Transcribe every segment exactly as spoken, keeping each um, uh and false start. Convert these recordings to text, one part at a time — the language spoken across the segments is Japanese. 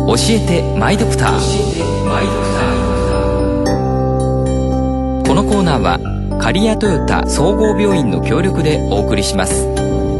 教えてマイドクター。このコーナーは刈谷トヨタ総合病院の協力でお送りします。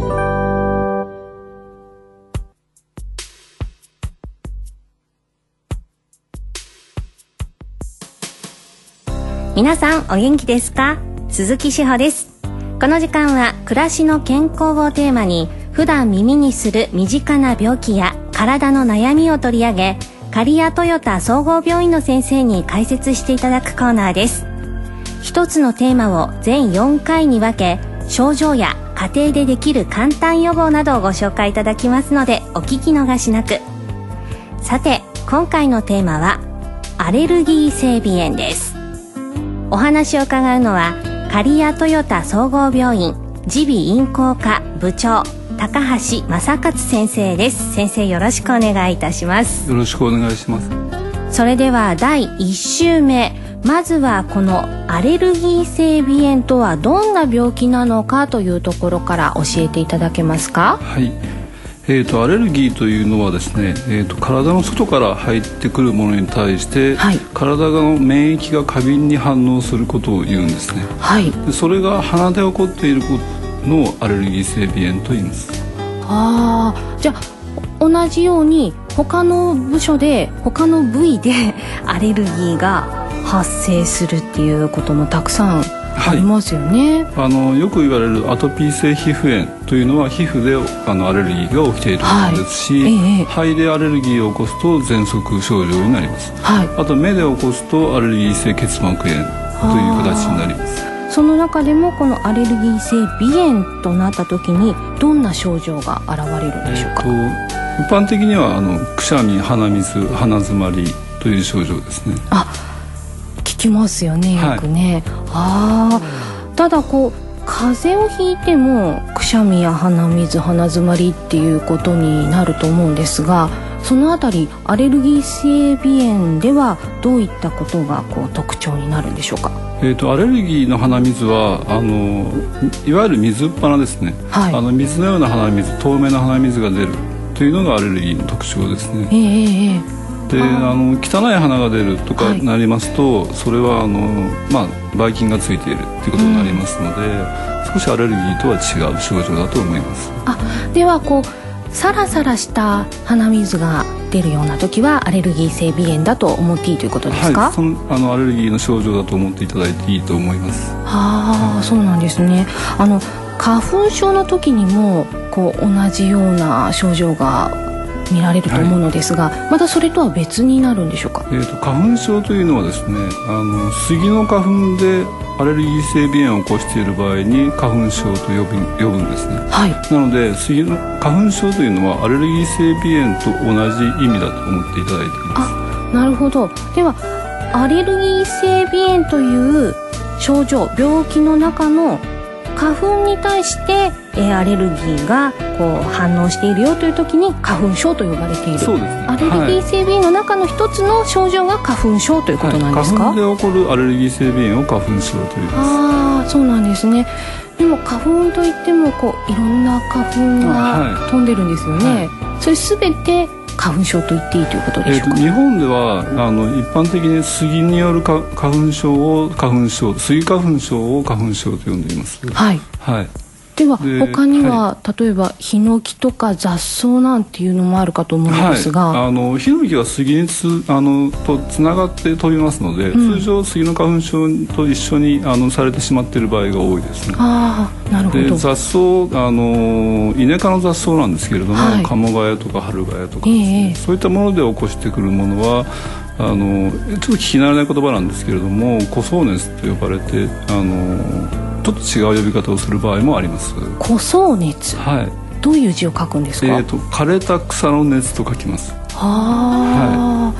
皆さんお元気ですか？鈴木志保です。この時間は暮らしの健康をテーマに、普段耳にする身近な病気や体の悩みを取り上げ、刈谷トヨタ総合病院の先生に解説していただくコーナーです。一つのテーマを全よんかいに分け、症状や家庭でできる簡単予防などをご紹介いただきますので、お聞き逃しなく。さて、今回のテーマはアレルギー性鼻炎です。お話を伺うのは刈谷トヨタ総合病院耳鼻咽喉科部長、高橋正勝先生です。先生、よろしくお願いいたします。 よろしくお願いします。 それではだいいっ週目、まずはこのアレルギー性鼻炎とはどんな病気なのかというところから教えていただけますか？ はい、えーと、アレルギーというのはですね、えーと、体の外から入ってくるものに対して、はい、体の免疫が過敏に反応することを言うんですね。はい、でそれが鼻で起こっているのをアレルギー性鼻炎と言います。 あー、じゃあ同じように他の部署で他の部位でアレルギーが発生するっていうこともたくさんありますよね。 はい、あのよく言われるアトピー性皮膚炎というのは皮膚であのアレルギーが起きているものですし、はい、ええ、肺でアレルギーを起こすと喘息症状になります。はい、あと目で起こすとアレルギー性結膜炎という形になります。 その中でもこのアレルギー性鼻炎となった時にどんな症状が現れるんでしょうか？ えー、と一般的にはあのくしゃみ、鼻水、鼻づまりという症状ですね。 あ、聞きますよね、よくね。はい、あ、ただこう風邪をひいてもくしゃみや鼻水、鼻づまりっていうことになると思うんですが、そのあたりアレルギー性鼻炎ではどういったことがこう特徴になるんでしょうか？ えー、とアレルギーの鼻水はあのいわゆる水っ鼻ですね。はい、あの水のような鼻水、透明な鼻水が出るというのがアレルギーの特徴ですね。えーえー、であの汚い鼻が出るとかなりますと、はい、それはあの、まあ、ばい菌がついているということになりますので、うん、少しアレルギーとは違う症状だと思います。 あ、ではこうサラサラした鼻水が出るような時はアレルギー性鼻炎だと思っていいということですか？ はい、そのあのアレルギーの症状だと思っていただいていいと思います。 はあ、はい、そうなんですね。あの花粉症の時にもこう同じような症状が見られると思うのですが、はい、またそれとは別になるんでしょうか？ えーと、花粉症というのはですね、あの杉の花粉でアレルギー性鼻炎を起こしている場合に花粉症と呼ぶ、呼ぶんですね。はい、なので杉の花粉症というのはアレルギー性鼻炎と同じ意味だと思っていただいています。 あ、なるほど。ではアレルギー性鼻炎という症状、病気の中の花粉に対して、えー、アレルギーがこう反応しているよという時に花粉症と呼ばれている。 そうですね、 アレルギー性鼻炎の中の一つの症状が花粉症ということなんですか？ はい、花粉で起こるアレルギー性鼻炎を花粉症と言います。 ああ、そうなんですね。でも花粉といってもこういろんな花粉が飛んでるんですよね。はいはい、それすべて花粉症と言っていいということでしょうか？えー、と日本ではあの一般的に杉による花粉症を花粉症、杉花粉症を花粉症と呼んでいます。はい、はい、 では他には、はい、例えばヒノキとか雑草なんていうのもあるかと思うんですが、 はい、あのヒノキは杉につあのとつながって飛びますので、うん、通常杉の花粉症と一緒にあのされてしまっている場合が多いですね。ああ、なるほど。で雑草、あのイネ科の雑草なんですけれども、はい、カモガヤとかハルガヤとかですね、えー、そういったもので起こしてくるものはあのちょっと聞き慣れない言葉なんですけれども、古草熱と呼ばれてあのちょっと違う呼び方をする場合もあります。 古草熱、はい、どういう字を書くんですか？ えーと、枯れた草の熱と書きます。 はあ、はい、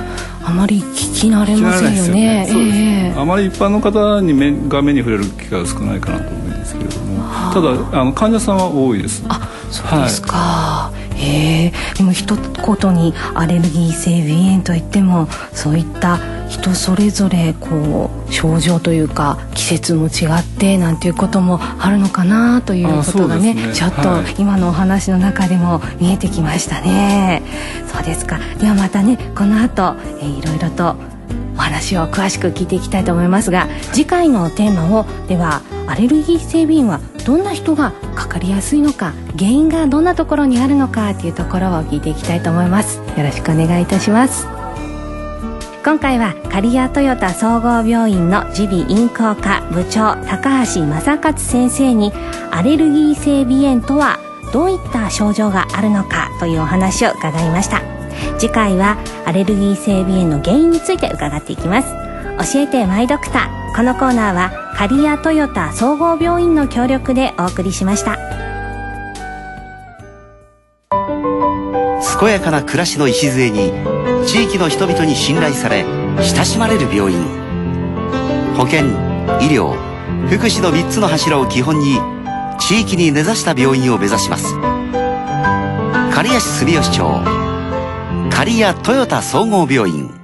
あまり聞き慣れませんよね。 そうですね、えー、あまり一般の方に目が目に触れる機会が少ないかなと思うんですけれども、ただあの患者さんは多いです。 あ、そうですか。はい、 へえ、でも一言にアレルギー性鼻炎といっても、そういった人それぞれこう症状というか季節も違ってなんていうこともあるのかなということが ね, ねちょっと今のお話の中でも見えてきましたね、はい、そうですか。ではまたね、この後、えー、いろいろとお話を詳しく聞いていきたいと思いますが、次回のテーマをではアレルギー性鼻炎はどんな人がかかりやすいのか、原因がどんなところにあるのかというところを聞いていきたいと思います。よろしくお願いいたします。今回は刈谷トヨタ総合病院の耳鼻咽喉科部長高橋正勝先生に、アレルギー性鼻炎とはどういった症状があるのかというお話を伺いました。次回はアレルギー性鼻炎の原因について伺っていきます。教えてマイドクター、このコーナーは刈谷トヨタ総合病院の協力でお送りしました。 健やかな暮らしの礎に、地域の人々に信頼され親しまれる病院。保健、医療、福祉のみっつの柱を基本に地域に根ざした病院を目指します。刈谷市住吉町刈谷トヨタ総合病院。